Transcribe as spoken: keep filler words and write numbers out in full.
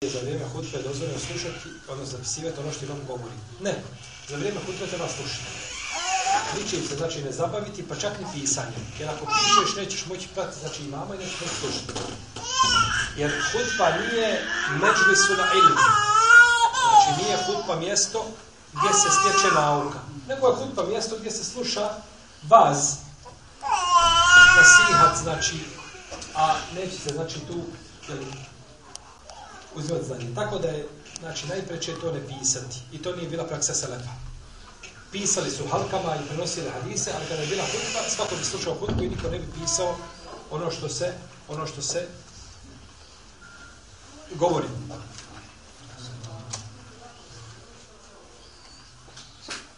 Za vrijeme hutbe dozvoljeno slušati, odnosno zapisivati ono što imam govori. Ne, za vrijeme hutbe treba slušati. Ničim se znači ne zabaviti, pa čak ni pisanjem. Jer ako pišeš, nećeš moći pratiti, znači imama i nećeš moći slušati. Jer hutba nije međlisu na ilmu. Znači nije hutba mjesto gdje se stječe nauka. Nego je hutba mjesto gdje se sluša vaz, nasihat, znači, a neće se, znači, tu jeli, uzimati znanje. Tako da je, znači, najpreće to ne pisati. I to nije bila praksa selefa. Pisali su halkama i prenosili hadise, ali kada je bila hutba, svako bi slušao hutbu i niko ne bi pisao ono što se, ono što se govori.